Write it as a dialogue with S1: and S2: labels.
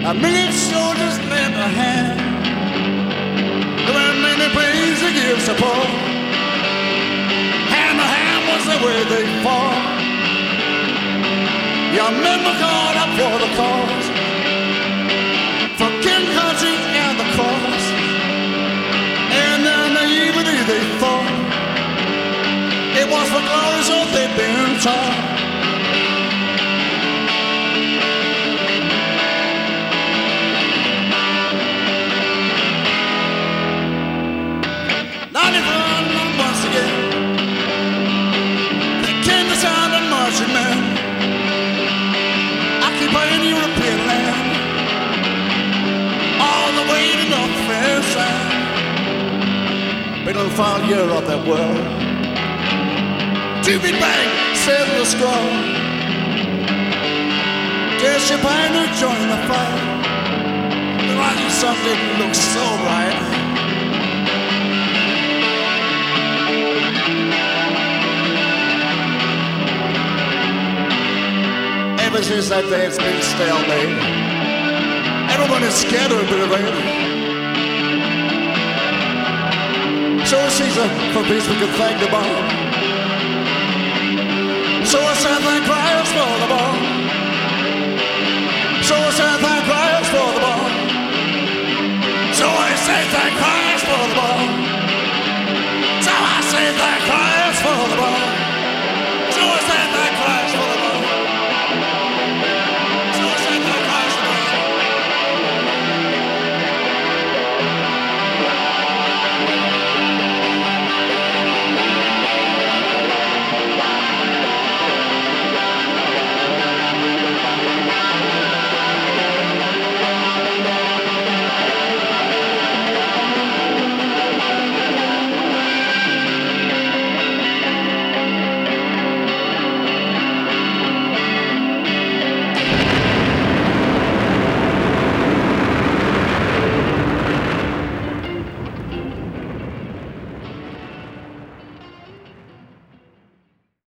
S1: A million soldiers lent a hand. There were many places to give support. Hand to hand was the way they fought. Young men were caught up for the cause, for king, country, and the cause. And their naivety they thought it was for glory, so they'd been taught. 91 once again, there came the sound of marching men, occupying European land, all the way to North France. Middle far year of that world, to be bang, said the squall. Guess your pioneer joined the fight. The rising sun didn't look so bright. Ever since that day it's been stalemate. Everybody's scared of a bit of rain. So a season for peace we can thank the bomb. So a sad thank cries for the bomb.